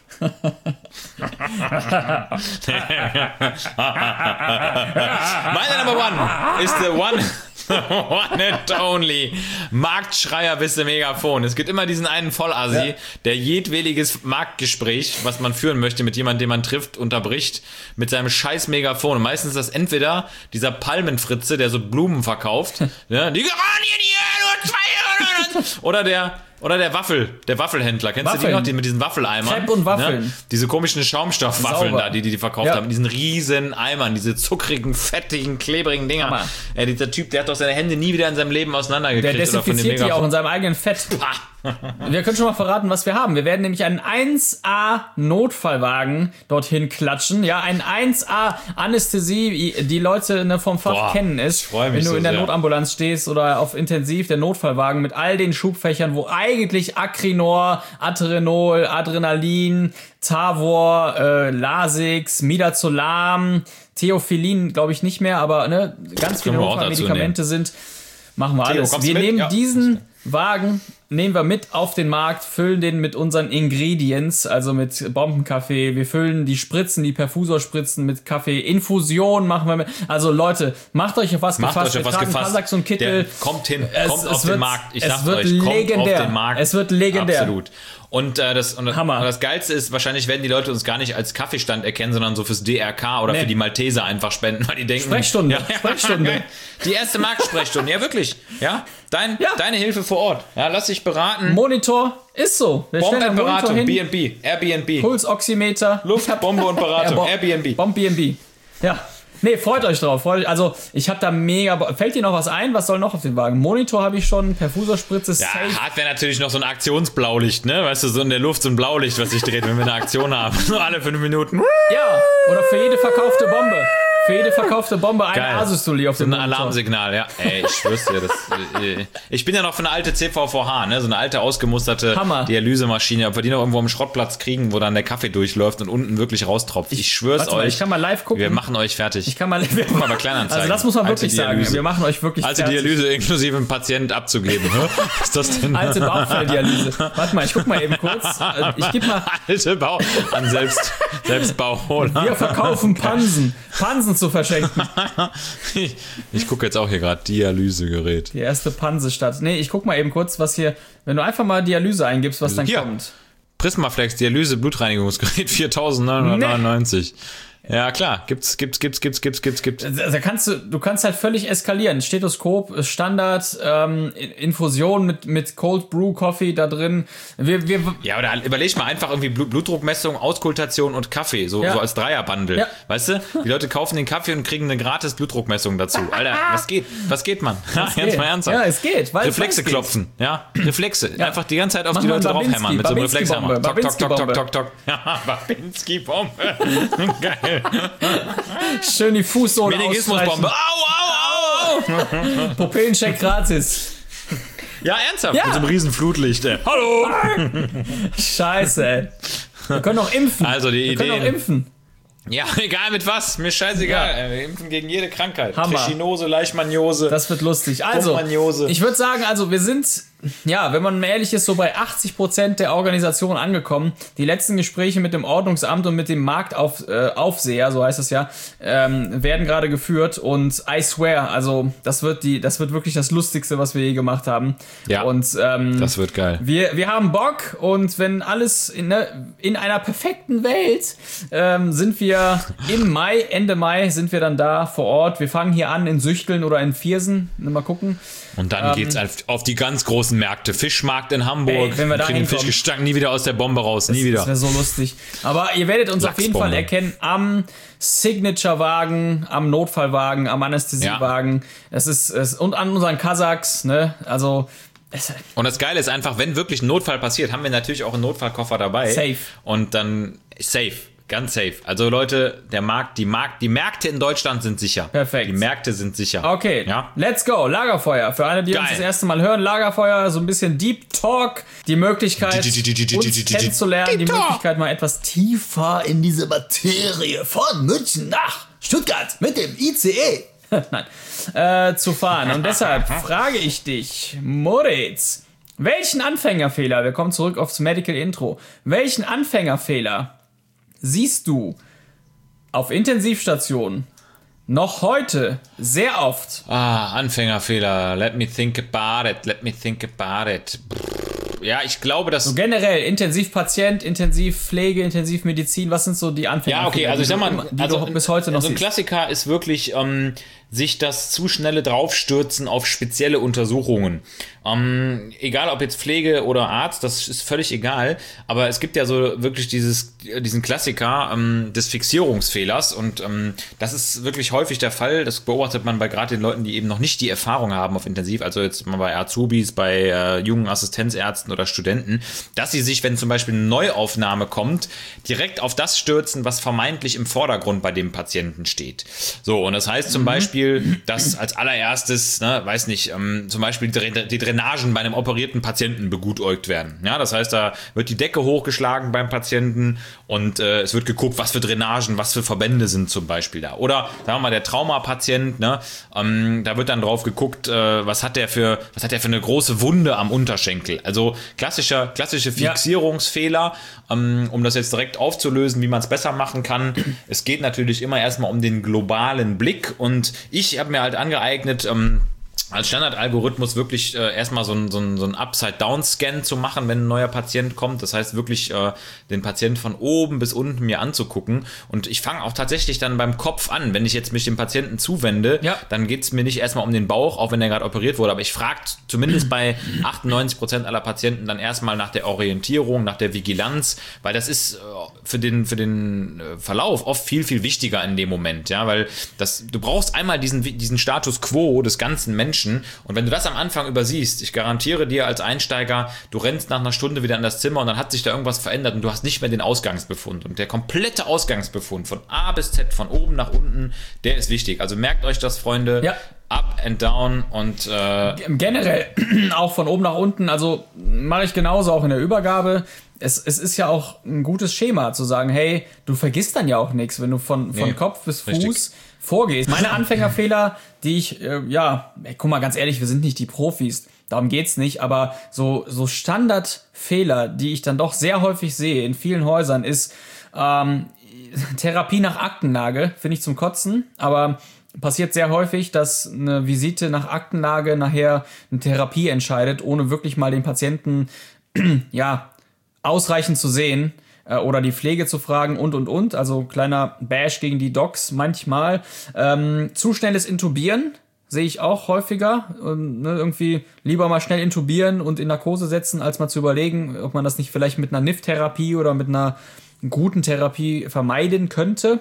Meine Number One ist the one and only Marktschreier bis zum Megafon. Es gibt immer diesen einen Vollassi, der jedweliges Marktgespräch, was man führen möchte mit jemandem, den man trifft, unterbricht mit seinem scheiß Megafon. Und meistens ist das entweder dieser Palmenfritze, der so Blumen verkauft, ne? Die Geranien hier, nur 2 oder der Waffelhändler. Kennst du die noch? Die mit diesen Waffeleimern. Crepe und Waffeln. Ne? Diese komischen Schaumstoffwaffeln Sauber. da, die verkauft haben. In diesen riesen Eimern, diese zuckrigen, fettigen, klebrigen Dinger. Dieser Typ, der hat doch seine Hände nie wieder in seinem Leben auseinandergekriegt. Der desinfiziert die auch in seinem eigenen Fett. Wir können schon mal verraten, was wir haben. Wir werden nämlich einen 1A-Notfallwagen dorthin klatschen. Ja, ein 1A-Anästhesie, die Leute vom Fach kennen es. Wenn du in der Notambulanz stehst oder auf Intensiv, der Notfallwagen mit all den Schubfächern, wo eigentlich Acrinor, Aterenol, Adrenalin, Tavor, Lasix, Midazolam, Theophylin, glaube ich nicht mehr, aber ne, ganz viele Notfallmedikamente sind. Machen wir alles. Wir nehmen diesen Wagen, nehmen wir mit auf den Markt, füllen den mit unseren Ingredients, also mit Bombenkaffee. Wir füllen die Spritzen, die Perfusorspritzen mit Kaffee. Infusion machen wir mit. Also Leute, macht euch auf was gefasst. Wir tragen Kasachs und Kittel. Kommt hin, kommt auf den Markt. Ich sag's euch, kommt auf den Markt. Es wird legendär. Absolut. Und das Geilste ist, wahrscheinlich werden die Leute uns gar nicht als Kaffeestand erkennen, sondern so fürs DRK oder für die Malteser einfach spenden, weil die denken... Sprechstunde. Sprechstunde. Die erste Marktsprechstunde, ja wirklich. Ja, deine Hilfe vor Ort. Ja, lass dich beraten. Monitor ist so. Bombenberatung, B&B, Airbnb. Pulsoximeter. Luftbombe und Beratung, Airbnb. Bomb-B&B. Ja. Nee, freut euch drauf. Also, ich habe da mega... Fällt dir noch was ein? Was soll noch auf den Wagen? Monitor habe ich schon, Perfusorspritze, safe. Ja, Hardware natürlich noch so ein Aktionsblaulicht, ne? Weißt du, so in der Luft so ein Blaulicht, was sich dreht, wenn wir eine Aktion haben. So alle 5 Minuten. Ja, oder für jede verkaufte Bombe. Für jede verkaufte Bombe ein Asystolie auf dem Monitor. So ein Alarmsignal, ja. Ey, ich schwör's dir, ich bin ja noch für eine alte CVVH, ne? So eine alte, ausgemusterte Dialysemaschine, ob wir die noch irgendwo am Schrottplatz kriegen, wo dann der Kaffee durchläuft und unten wirklich raustropft. Ich schwör's euch. Ich kann mal live gucken. Wir machen euch fertig. Ich kann mal Kleinanzeigen. Also das muss man wirklich sagen. Wir machen euch wirklich fertig. Alte Dialyse inklusive einen Patient abzugeben. Was ist das denn? Alte Bauchfelldialyse. Warte mal, ich guck mal eben kurz. Ich gebe mal... Alte Bau... An Selbstbauholer. Wir verkaufen Pansen. Pansen zu verschenken. Ich gucke jetzt auch hier gerade Dialysegerät. Die erste Pansestadt. Nee, ich guck mal eben kurz, was hier... Wenn du einfach mal Dialyse eingibst, was dann kommt. Prismaflex Dialyse Blutreinigungsgerät 4.999. Ja, klar, gibt's. Also du kannst halt völlig eskalieren. Stethoskop, Standard, Infusion mit Cold Brew Coffee da drin. Ja, oder überleg mal einfach irgendwie Blutdruckmessung, Auskultation und Kaffee, so als Dreierbundle. Ja. Weißt du? Die Leute kaufen den Kaffee und kriegen eine gratis Blutdruckmessung dazu. Alter, was geht, man? Ganz mal ernsthaft. Ja, es geht. Reflexe klopfen, ja. Reflexe. Ja. Einfach die ganze Zeit auf die Leute draufhämmern mit so einem Reflexhammer. Tok, tok, tok, tok, tok. Ja, Babinski-Bombe. Geil. Schön die Fußsohle Meningismusbombe. Au. Pupillencheck gratis. Ja, ernsthaft. Ja. Mit so einem riesen Flutlicht. Hallo. Scheiße, ey. Wir können auch impfen. Also die Idee. Wir können auch impfen. Ja, egal mit was. Mir scheißegal. Ja. Wir impfen gegen jede Krankheit. Hammer. Trichinose, Leishmaniose. Das wird lustig. Also, ich würde sagen, wir sind... Ja, wenn man ehrlich ist, so bei 80% der Organisation angekommen. Die letzten Gespräche mit dem Ordnungsamt und mit dem Marktaufseher, so heißt es ja, werden gerade geführt. Und I swear, also das wird wirklich das Lustigste, was wir je gemacht haben. Ja, und das wird geil. Wir haben Bock, und wenn alles in einer perfekten Welt sind wir Ende Mai sind wir dann da vor Ort. Wir fangen hier an in Süchteln oder in Viersen. Mal gucken. Und dann geht's auf die ganz großen Märkte. Fischmarkt in Hamburg. Wenn wir da kriegen Fisch gestankt, nie wieder aus der Bombe raus. Nie wieder. Das wäre so lustig. Aber ihr werdet uns auf jeden Fall erkennen am Signature-Wagen, am Notfallwagen, am Anästhesiewagen. Ja. Und an unseren Kasachs, ne? Also. Und das Geile ist einfach, wenn wirklich ein Notfall passiert, haben wir natürlich auch einen Notfallkoffer dabei. Safe. Und dann safe. Ganz safe. Also Leute, die Märkte in Deutschland sind sicher. Perfekt. Die Märkte sind sicher. Okay, ja? Let's go. Lagerfeuer. Für alle, die uns das erste Mal hören, Lagerfeuer, so ein bisschen Deep Talk, die Möglichkeit, uns kennenzulernen, die Möglichkeit, mal etwas tiefer in diese Materie von München nach Stuttgart mit dem ICE zu fahren. Und deshalb frage ich dich, Moritz, welchen Anfängerfehler, wir kommen zurück aufs Medical Intro, welchen Anfängerfehler siehst du auf Intensivstationen noch heute sehr oft? Anfängerfehler. Let me think about it. Ja, ich glaube, dass... So generell, Intensivpatient, Intensivpflege, Intensivmedizin, was sind so die Anfängerfehler? Ja, okay, also ich sag mal, die du bis heute noch so ein siehst? Klassiker ist wirklich sich das zu schnelle Draufstürzen auf spezielle Untersuchungen. Egal ob jetzt Pflege oder Arzt, das ist völlig egal, aber es gibt ja so wirklich diesen Klassiker des Fixierungsfehlers und das ist wirklich häufig der Fall. Das beobachtet man bei gerade den Leuten, die eben noch nicht die Erfahrung haben auf Intensiv, also jetzt mal bei Azubis, bei jungen Assistenzärzten oder Studenten, dass sie sich, wenn zum Beispiel eine Neuaufnahme kommt, direkt auf das stürzen, was vermeintlich im Vordergrund bei dem Patienten steht. So, und das heißt zum Beispiel, dass als allererstes, zum Beispiel die Drainagen bei einem operierten Patienten begutäugt werden. Ja, das heißt, da wird die Decke hochgeschlagen beim Patienten und es wird geguckt, was für Drainagen, was für Verbände sind zum Beispiel da. Oder, sagen wir mal, der Traumapatient, da wird dann drauf geguckt, was hat der für eine große Wunde am Unterschenkel. Also klassische Fixierungsfehler, um das jetzt direkt aufzulösen, wie man es besser machen kann. Es geht natürlich immer erstmal um den globalen Blick und ich habe mir halt angeeignet, als Standardalgorithmus wirklich erstmal so einen Upside-Down-Scan zu machen, wenn ein neuer Patient kommt. Das heißt wirklich den Patient von oben bis unten mir anzugucken. Und ich fange auch tatsächlich dann beim Kopf an. Wenn ich jetzt mich dem Patienten zuwende, dann geht es mir nicht erstmal um den Bauch, auch wenn der gerade operiert wurde. Aber ich frage zumindest bei 98% aller Patienten dann erstmal nach der Orientierung, nach der Vigilanz, weil das ist für den Verlauf oft viel, viel wichtiger in dem Moment. Ja, weil du brauchst einmal diesen Status Quo des ganzen Menschen. Und wenn du das am Anfang übersiehst, ich garantiere dir als Einsteiger, du rennst nach einer Stunde wieder in das Zimmer und dann hat sich da irgendwas verändert und du hast nicht mehr den Ausgangsbefund. Und der komplette Ausgangsbefund von A bis Z, von oben nach unten, der ist wichtig. Also merkt euch das, Freunde. Ja. Up and down und generell auch von oben nach unten. Also mache ich genauso auch in der Übergabe. Es ist ja auch ein gutes Schema zu sagen, hey, du vergisst dann ja auch nichts, wenn du von Kopf bis Fuß vorgehst. Meine Anfängerfehler, die ich, guck mal, ganz ehrlich, wir sind nicht die Profis, darum geht's nicht, aber so Standardfehler, die ich dann doch sehr häufig sehe in vielen Häusern, ist Therapie nach Aktenlage, finde ich zum Kotzen, aber passiert sehr häufig, dass eine Visite nach Aktenlage nachher eine Therapie entscheidet, ohne wirklich mal den Patienten, ausreichend zu sehen oder die Pflege zu fragen und. Also kleiner Bash gegen die Docs manchmal. Zu schnelles Intubieren sehe ich auch häufiger. Irgendwie lieber mal schnell intubieren und in Narkose setzen, als mal zu überlegen, ob man das nicht vielleicht mit einer NIF-Therapie oder mit einer guten Therapie vermeiden könnte.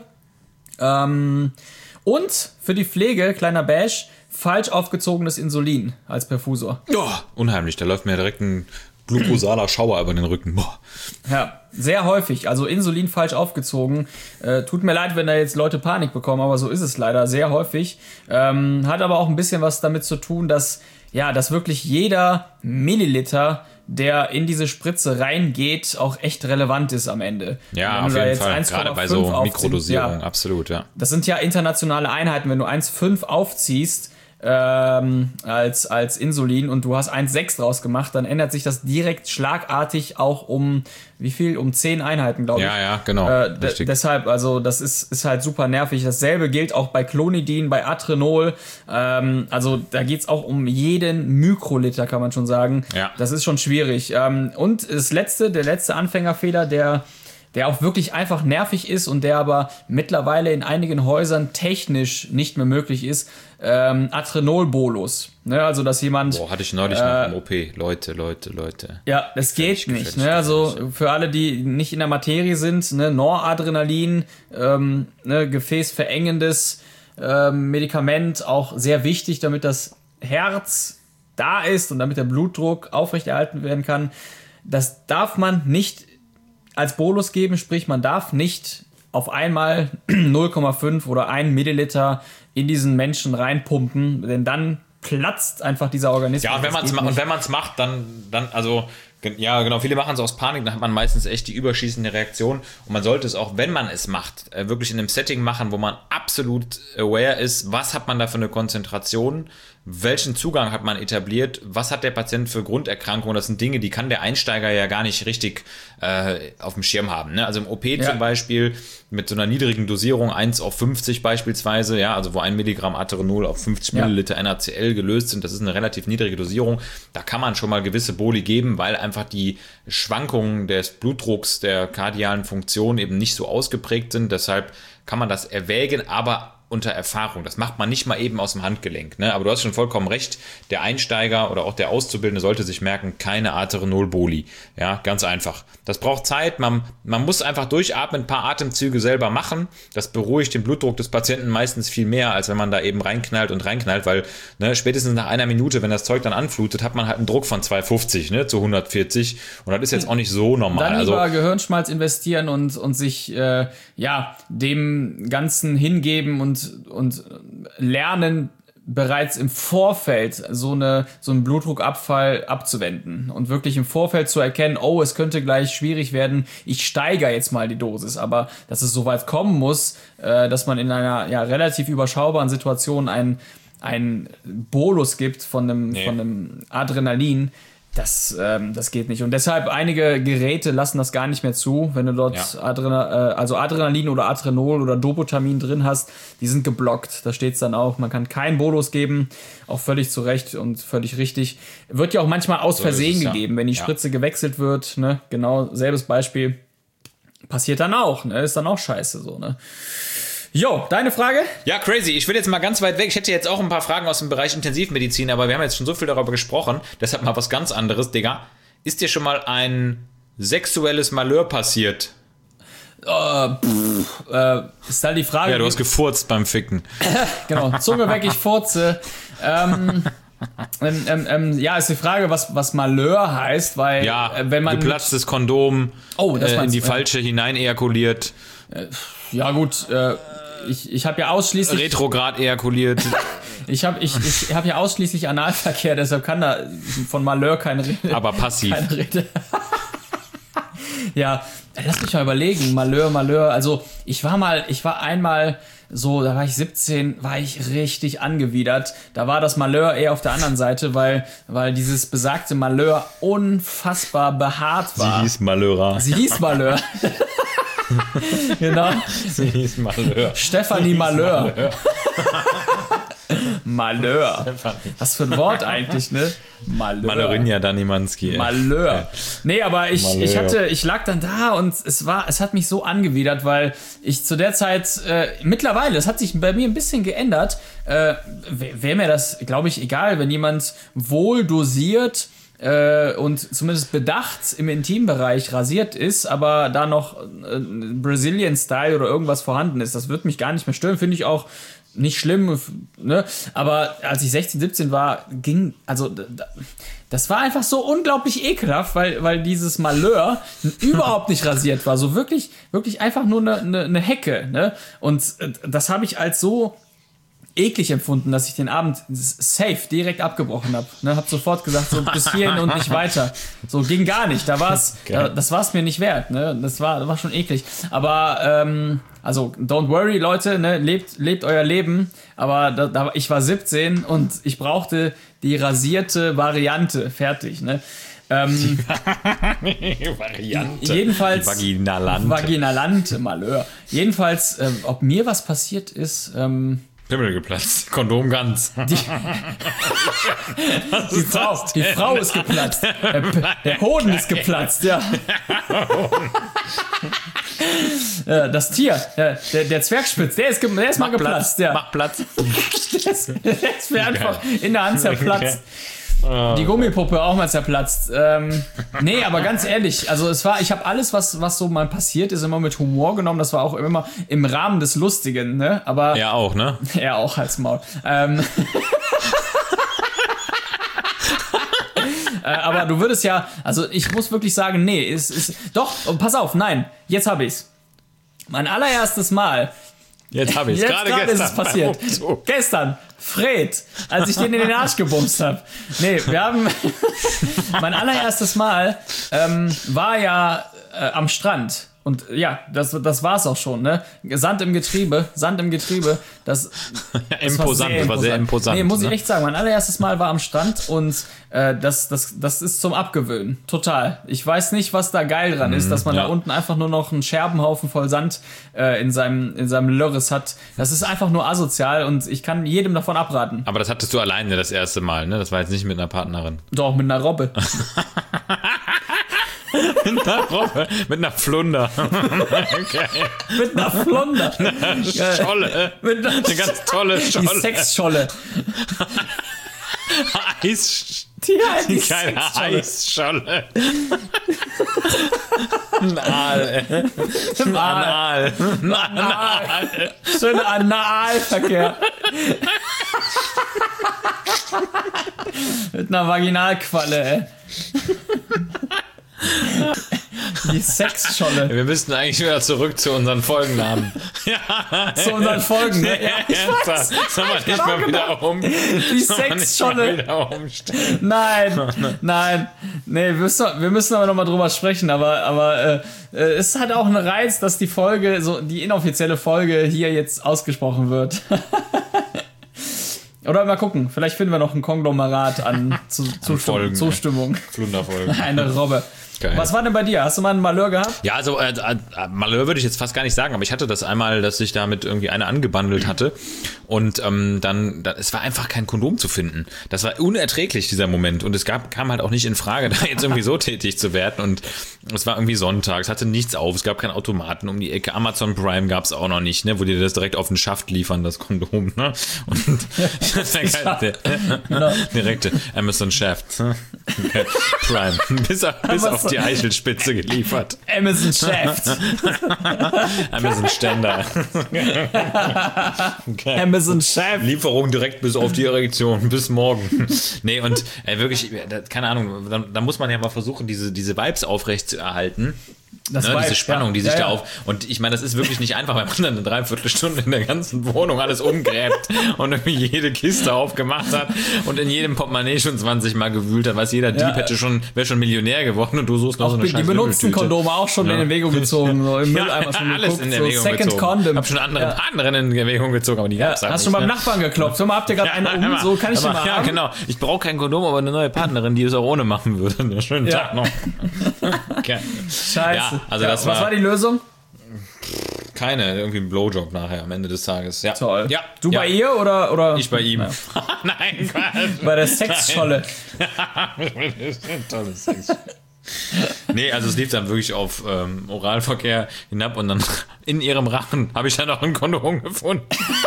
Und für die Pflege, kleiner Bash, falsch aufgezogenes Insulin als Perfusor. Oh, unheimlich, da läuft mir direkt ein glucosaler Schauer über den Rücken. Boah. Ja, sehr häufig. Also Insulin falsch aufgezogen. Tut mir leid, wenn da jetzt Leute Panik bekommen, aber so ist es leider sehr häufig. Hat aber auch ein bisschen was damit zu tun, dass wirklich jeder Milliliter, der in diese Spritze reingeht, auch echt relevant ist am Ende. Ja, auf jeden Fall. Gerade bei so Mikrodosierung, absolut, ja. Das sind ja internationale Einheiten. Wenn du 1,5 aufziehst, als Insulin und du hast 1,6 draus gemacht, dann ändert sich das direkt schlagartig auch um wie viel? Um 10 Einheiten, glaube ich. Ja, genau. Deshalb, also das ist halt super nervig. Dasselbe gilt auch bei Clonidin, bei Atrenol. Also da geht's auch um jeden Mikroliter, kann man schon sagen. Ja. Das ist schon schwierig. Und der letzte Anfängerfehler, der auch wirklich einfach nervig ist und der aber mittlerweile in einigen Häusern technisch nicht mehr möglich ist, Atrenol-Bolus. Ne, also, dass jemand... hatte ich neulich nach dem OP. Leute. Ja, das geht nicht. Ne? Also, für alle, die nicht in der Materie sind, ne, Noradrenalin, gefäßverengendes Medikament, auch sehr wichtig, damit das Herz da ist und damit der Blutdruck aufrechterhalten werden kann. Das darf man nicht als Bolus geben, sprich man darf nicht auf einmal 0,5 oder 1 Milliliter in diesen Menschen reinpumpen, denn dann platzt einfach dieser Organismus. Ja, und wenn man es macht, dann, also, ja, genau, viele machen es aus Panik, dann hat man meistens echt die überschießende Reaktion und man sollte es auch, wenn man es macht, wirklich in einem Setting machen, wo man absolut aware ist, was hat man da für eine Konzentration, welchen Zugang hat man etabliert, was hat der Patient für Grunderkrankungen, das sind Dinge, die kann der Einsteiger ja gar nicht richtig auf dem Schirm haben. Ne? Also im OP zum Beispiel mit so einer niedrigen Dosierung, 1/50 beispielsweise, ja, also wo 1 Milligramm Aterenol auf 50 Milliliter NaCl gelöst sind, das ist eine relativ niedrige Dosierung, da kann man schon mal gewisse Boli geben, weil einfach die Schwankungen des Blutdrucks, der kardialen Funktion eben nicht so ausgeprägt sind, deshalb kann man das erwägen, aber unter Erfahrung. Das macht man nicht mal eben aus dem Handgelenk. Ne? Aber du hast schon vollkommen recht, der Einsteiger oder auch der Auszubildende sollte sich merken, keine Aterenol-Boli. Ja, ganz einfach. Das braucht Zeit, man muss einfach durchatmen, ein paar Atemzüge selber machen. Das beruhigt den Blutdruck des Patienten meistens viel mehr, als wenn man da eben reinknallt, weil spätestens nach einer Minute, wenn das Zeug dann anflutet, hat man halt einen Druck von 250 zu 140 und das ist jetzt auch nicht so normal. Dann lieber Gehirnschmalz investieren und sich dem Ganzen hingeben und lernen, bereits im Vorfeld so einen Blutdruckabfall abzuwenden und wirklich im Vorfeld zu erkennen, oh, es könnte gleich schwierig werden, ich steigere jetzt mal die Dosis, aber dass es so weit kommen muss, dass man in einer relativ überschaubaren Situation einen Bolus gibt von einem Adrenalin, das geht nicht. Und deshalb, einige Geräte lassen das gar nicht mehr zu, wenn du dort Adrenalin oder Aterenol oder Dopotamin drin hast, die sind geblockt. Da steht es dann auch, man kann keinen Bolus geben, auch völlig zu Recht und völlig richtig. Wird ja auch manchmal aus Versehen gegeben, wenn die Spritze gewechselt wird, ne? Genau, selbes Beispiel. Passiert dann auch, ne? Ist dann auch scheiße so, ne? Jo, deine Frage? Ja, crazy. Ich will jetzt mal ganz weit weg. Ich hätte jetzt auch ein paar Fragen aus dem Bereich Intensivmedizin, aber wir haben jetzt schon so viel darüber gesprochen. Deshalb mal was ganz anderes, Digga. Ist dir schon mal ein sexuelles Malheur passiert? Ist halt die Frage. Ja, du hast gefurzt beim Ficken. Genau, Zunge weg, ich furze. Ist die Frage, was Malheur heißt, weil wenn man geplatztes Kondom in die falsche hinein ejakuliert. Ja gut, ich habe ja ausschließlich retrograd ejakuliert. Ich habe ja ausschließlich Analverkehr, deshalb kann da von Malheur keine Rede. Aber passiv. Keine Rede. Ja, lass mich mal überlegen, Malheur. Also ich war einmal so, da war ich 17, war ich richtig angewidert. Da war das Malheur eher auf der anderen Seite, weil dieses besagte Malheur unfassbar behaart war. Sie hieß Malheur. Genau. Sie hieß Malheur. Stefanie Malheur. Malheur. Was für ein Wort eigentlich, ne? Malheur. Malheurinja Danimanski. Malheur. Nee, aber ich lag dann da und es hat mich so angewidert, weil ich zu der Zeit, mittlerweile, das hat sich bei mir ein bisschen geändert, wäre mir das, glaube ich, egal, wenn jemand wohl dosiert und zumindest bedacht im Intimbereich rasiert ist, aber da noch Brazilian Style oder irgendwas vorhanden ist. Das wird mich gar nicht mehr stören, finde ich auch nicht schlimm, ne? Aber als ich 16, 17 war, das war einfach so unglaublich ekelhaft, weil dieses Malheur überhaupt nicht rasiert war. So wirklich, wirklich einfach nur eine Hecke, ne? Und das habe ich als so eklig empfunden, dass ich den Abend safe direkt abgebrochen habe. Ne, hab sofort gesagt, so bis hierhin und nicht weiter. So ging gar nicht. Das war's mir nicht wert. Ne? Das war schon eklig. Aber also don't worry, Leute, ne? Lebt euer Leben. Aber ich war 17 und ich brauchte die rasierte Variante. Fertig. Ne? Variante. Jedenfalls Vaginalante Malheur. Jedenfalls, ob mir was passiert ist. Pimmel geplatzt, Kondom ganz. Die Frau ist geplatzt. Der Hoden ist geplatzt, ja. Das Tier, der Zwergspitz, der ist mal geplatzt. Ja. Mach Platz. Der ist mir einfach in der Hand zerplatzt. Die Gummipuppe auch mal zerplatzt. Nee, aber ganz ehrlich, also ich habe alles, was so mal passiert ist, immer mit Humor genommen. Das war auch immer im Rahmen des Lustigen, ne? Aber er auch, ne? Er auch als Maul. Aber du würdest ja, also ich muss wirklich sagen, nee, doch, pass auf, nein, jetzt habe ich's. Mein allererstes Mal. Jetzt habe ich es. Gerade ist es passiert. Gestern, Fred, als ich den in den Arsch gebumst habe. Nee, wir haben... mein allererstes Mal war ja am Strand. Und ja, das war's auch schon, ne? Sand im Getriebe. Das war sehr imposant. Nee, muss ich echt sagen, mein allererstes Mal war am Strand und das ist zum Abgewöhnen. Total. Ich weiß nicht, was da geil dran ist, dass man da unten einfach nur noch einen Scherbenhaufen voll Sand in seinem Lörres hat. Das ist einfach nur asozial und ich kann jedem davon abraten. Aber das hattest du alleine das erste Mal, ne? Das war jetzt nicht mit einer Partnerin. Doch, mit einer Robbe. Mit einer Robbe, mit einer Flunder. Okay. Mit einer Flunder. Scholle. Eine ganz tolle Scholle. Die Sexscholle. Die keine Eisscholle. Ein Aal. Schöner Analverkehr. Mit einer Vaginalqualle, ey. Die Sexscholle. Wir müssten eigentlich wieder zurück zu unseren Folgennamen. Zu unseren Folgen, ne? Ja, ich weiß. Sollen wir nicht mal wieder Die Sexscholle. Nein. Nee, wir müssen aber nochmal drüber sprechen, aber es hat auch einen Reiz, dass die Folge, so die inoffizielle Folge hier jetzt ausgesprochen wird. Oder mal gucken, vielleicht finden wir noch ein Konglomerat an Zustimmung. Flunderfolgen. Eine Robbe. Geil. Was war denn bei dir? Hast du mal einen Malheur gehabt? Ja, also Malheur würde ich jetzt fast gar nicht sagen, aber ich hatte das einmal, dass ich damit irgendwie eine angebandelt hatte und dann es war einfach kein Kondom zu finden. Das war unerträglich, dieser Moment, und es kam halt auch nicht in Frage, da jetzt irgendwie so tätig zu werden, und es war irgendwie Sonntag, es hatte nichts auf, es gab keinen Automaten um die Ecke, Amazon Prime gab es auch noch nicht, ne, wo die das direkt auf den Schaft liefern, das Kondom, ne, und direkte Amazon Shaft, okay. Prime, bis auf die Eichelspitze geliefert. Amazon Shaft. Amazon Ständer. Okay. Amazon Shaft. Lieferung direkt bis auf die Erektion. Bis morgen. Nee, und wirklich, keine Ahnung, da muss man ja mal versuchen, diese Vibes aufrecht zu erhalten. Diese Spannung, die sich da auf... Und ich meine, das ist wirklich nicht einfach, weil man dann eine Dreiviertelstunde in der ganzen Wohnung alles umgräbt und irgendwie jede Kiste aufgemacht hat und in jedem Portemonnaie schon 20 Mal gewühlt hat. Weiß jeder Dieb wäre schon Millionär geworden, und du suchst noch so eine scheiß Die benutzten Kondome auch schon in Erwägung gezogen. So im Mülleimer schon alles geguckt, in Erwägung so Second gezogen. Condom. Hab schon andere Partnerinnen in Erwägung gezogen, aber die gab's halt Hast nicht. schon beim Nachbarn geklopft. Hör mal, habt ihr gerade einen so kann ich den mal haben? Ja, genau. Ich brauche kein Kondom, aber eine neue Partnerin, die es auch ohne machen würde. Schönen Tag noch. Okay. Scheiße. Ja, also das was war die Lösung? Keine, irgendwie ein Blowjob nachher am Ende des Tages. Ja. Toll. Ja. Du bei ihr oder? Ich bei ihm. Ja. Nein, Quatsch. Bei der Sexscholle. Tolles Sex. Nee, also es lief dann wirklich auf Oralverkehr hinab, und dann in ihrem Rachen habe ich dann auch ein Kondom gefunden.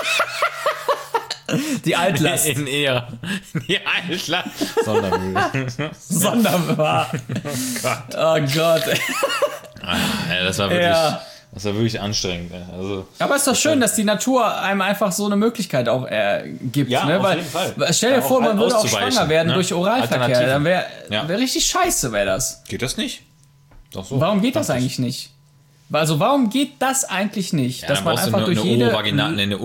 Die Altlast. Die Altlast. Sonderbar. Oh Gott. Das war wirklich... Ja. Das war wirklich anstrengend. Also, aber es ist doch schön, dass die Natur einem einfach so eine Möglichkeit auch gibt. Ja, ne? auf jeden Fall. Stell dir vor, man würde auch schwanger werden, ne? Durch Oralverkehr. Dann wäre richtig scheiße, wäre das. Geht das nicht? Doch so. Warum geht das eigentlich nicht? Also warum geht das eigentlich nicht? Ja, dass man einfach durch eine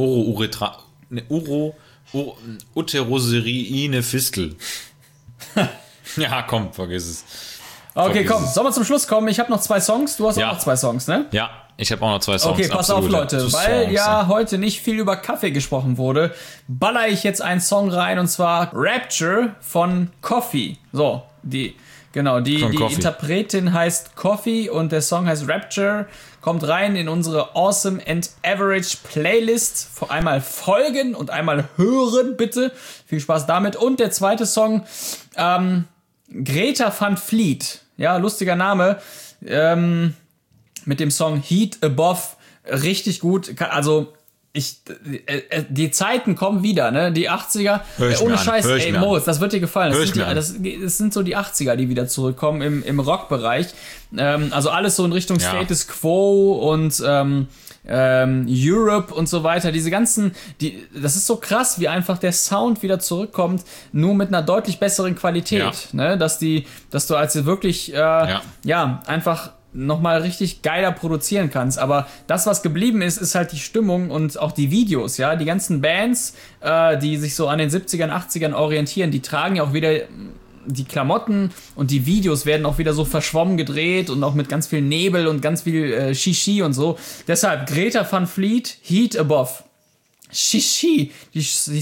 Uteroseriine Fistel. Ja, komm, vergiss es. Okay, komm, sollen wir zum Schluss kommen? Ich habe noch 2 Songs, du hast auch noch 2 Songs, ne? Ja, ich habe auch noch 2 Songs. Okay, pass auf, Leute, weil Songs, heute nicht viel über Kaffee gesprochen wurde, baller ich jetzt einen Song rein, und zwar Rapture von Coffee. So, die Interpretin heißt Coffee und der Song heißt Rapture. Kommt rein in unsere Awesome and Average Playlist. Einmal folgen und einmal hören, bitte. Viel Spaß damit. Und der zweite Song, Greta Van Fleet. Ja, lustiger Name. Mit dem Song Heat Above. Richtig gut. Also, die Zeiten kommen wieder, ne? Die 80er. Ohne Scheiß, ey, Moritz, das wird dir gefallen. Das sind so die 80er, die wieder zurückkommen im Rockbereich. Also alles so in Richtung Status Quo und Europe und so weiter. Diese ganzen, das ist so krass, wie einfach der Sound wieder zurückkommt, nur mit einer deutlich besseren Qualität. Ne? Dass du als wirklich einfach nochmal richtig geiler produzieren kannst. Aber das, was geblieben ist, ist halt die Stimmung und auch die Videos, ja. Die ganzen Bands, die sich so an den 70ern, 80ern orientieren, die tragen ja auch wieder die Klamotten und die Videos werden auch wieder so verschwommen gedreht und auch mit ganz viel Nebel und ganz viel Shishi und so. Deshalb Greta Van Fleet, Heat Above. Shishi, die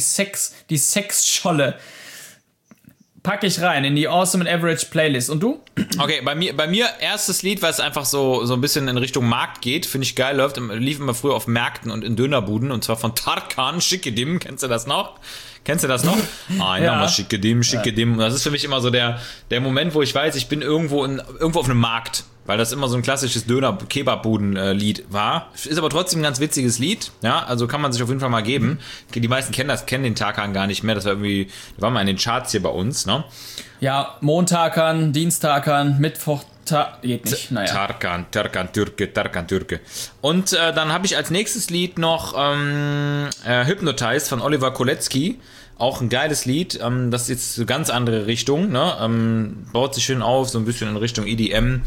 Sexscholle. Packe ich rein in die Awesome and Average Playlist. Und du? Okay, bei mir erstes Lied, was einfach so ein bisschen in Richtung Markt geht, finde ich geil, lief immer früher auf Märkten und in Dönerbuden, und zwar von Tarkan Schickedim. Kennst du das noch? Nochmal Schickedim. Das ist für mich immer so der Moment, wo ich weiß, ich bin irgendwo auf einem Markt, weil das immer so ein klassisches Döner-Kebab-Buden-Lied war. Ist aber trotzdem ein ganz witziges Lied, ja, also kann man sich auf jeden Fall mal geben. Die meisten kennen den Tarkan gar nicht mehr, das war mal in den Charts hier bei uns, ne? Ja, Montagern, Dienstagern, Mittwoch, geht nicht, naja. Tarkan Türke. Und dann habe ich als nächstes Lied noch Hypnotized von Oliver Kolecki. Auch ein geiles Lied, das ist jetzt eine ganz andere Richtung, ne? Baut sich schön auf, so ein bisschen in Richtung EDM.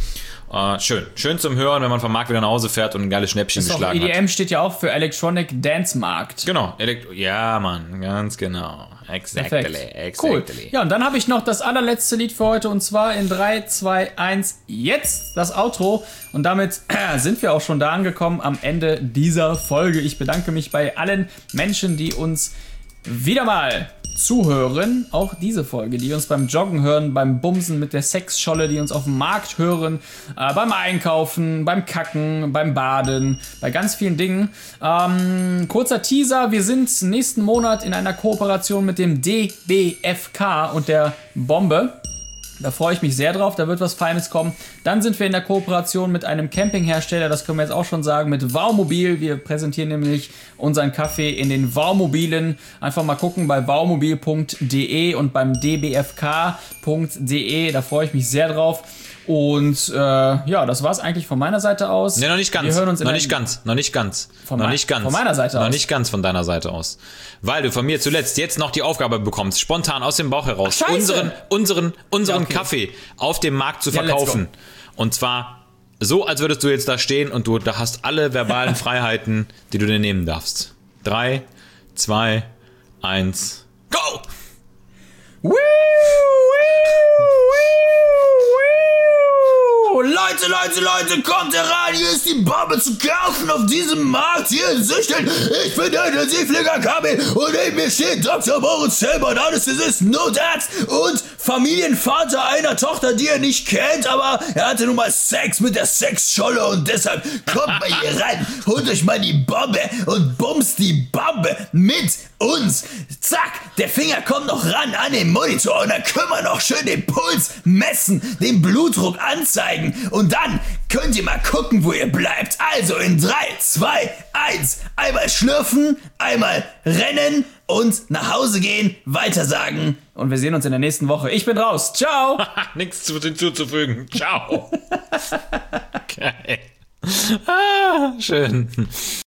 Schön zum Hören, wenn man vom Markt wieder nach Hause fährt und ein geiles Schnäppchen geschlagen hat. EDM steht ja auch für Electronic Dance Markt. Genau, ja, Mann, ganz genau. Exactly. Cool. Ja, und dann habe ich noch das allerletzte Lied für heute, und zwar in 3, 2, 1, jetzt das Outro. Und damit sind wir auch schon da angekommen am Ende dieser Folge. Ich bedanke mich bei allen Menschen, die uns wieder mal zuhören, auch diese Folge, die uns beim Joggen hören, beim Bumsen mit der Sexscholle, die uns auf dem Markt hören, beim Einkaufen, beim Kacken, beim Baden, bei ganz vielen Dingen. Kurzer Teaser, wir sind nächsten Monat in einer Kooperation mit dem DBFK und der Bombe. Da freue ich mich sehr drauf, da wird was Feines kommen. Dann sind wir in der Kooperation mit einem Campinghersteller, das können wir jetzt auch schon sagen, mit Waumobil. Wir präsentieren nämlich unseren Kaffee in den Waumobilen. Einfach mal gucken bei waumobil.de und beim dbfk.de, da freue ich mich sehr drauf. Und ja, das war's eigentlich von meiner Seite aus. Ne, noch nicht ganz. Wir hören uns noch nicht ganz. Von meiner Seite aus. Noch nicht ganz von deiner Seite aus. Weil du von mir zuletzt jetzt noch die Aufgabe bekommst, spontan aus dem Bauch heraus unseren Kaffee auf dem Markt zu verkaufen. Und zwar so, als würdest du jetzt da stehen und du da hast alle verbalen Freiheiten, die du dir nehmen darfst. 3, 2, 1, go! Leute, kommt herein, hier ist die Bombe zu kaufen auf diesem Markt hier in Süchteln. Ich bin der Intensivpfleger KB und neben mir steht Dr. Moritz Zellmann, Anästhesist, Notarzt und Familienvater einer Tochter, die er nicht kennt, aber er hatte nun mal Sex mit der Sexscholle und deshalb kommt mal hier rein, holt euch mal die Bombe und bumst die Bombe mit uns. Zack, der Finger kommt noch ran an den Monitor und dann können wir noch schön den Puls messen, den Blutdruck anzeigen und dann könnt ihr mal gucken, wo ihr bleibt. Also in 3, 2, 1, einmal schlürfen, einmal rennen und nach Hause gehen, weitersagen. Und wir sehen uns in der nächsten Woche. Ich bin raus. Ciao. Nichts hinzuzufügen. Ciao. Geil. Schön.